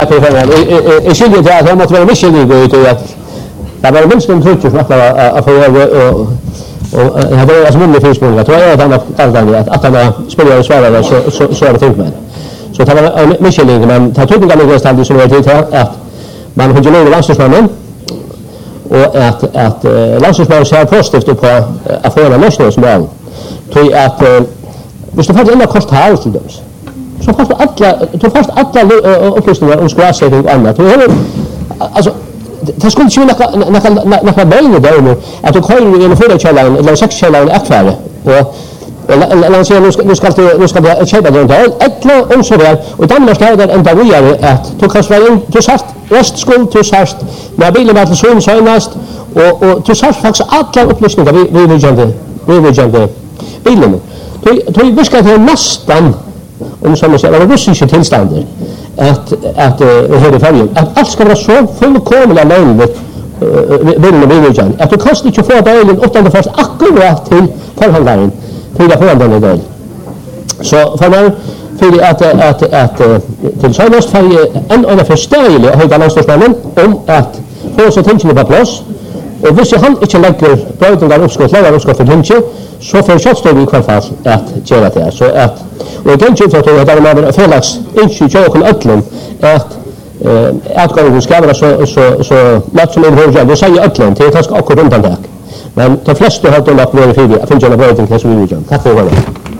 Jeg skiljer til at jeg måtte være miskyldig ut i at det var minst en trutcher som at få og jeg var altså mulig fyrsmål. Jeg tror jeg at han spiller og svarer så det tenkt med. Så det var miskyldig, men det tydninga ligger stand som var tid til at man kunne gjøre landslagsmannen og at landslagsmannen ser positivt på at få en nasjonal som er. Tror at hvis du faktisk enda kost her til dem så fast alla upplysningar om skräpsättning och annat. Alltså det skulle ju några böjningar där nu att du kör i en förkällan eller sexkällan akvarium och man säger nu ska det köpa den där ett och så där och Danmark ska det ända vidare att du kan svara in du sagt restskuld du sagt när bilen var så senast och du sagt faktiskt alla upplysningar vi vill jande bilen. Du ska det nästan om som säger det russiska tillståndet att hela färjan att allt ska vara så fullkomligt löjligt vill att du kostar inte få bilen utan först akkurat till förhandlaren till förhandlaren där så för man för att till senast färja en av förståeliga höga landslagsmannen om att få så tänker på plats och hvis han inte lägger brödingar uppskott för hinche så får jag i kvar fall att göra det så att och det är inte att det är mer förlags inte jag kan öllum att gå ska vara så lätt som en det säger öllum till att ska akkurat undan det men de flesta har då lagt ner i för att finna brödingar som vi vill. Tack för det.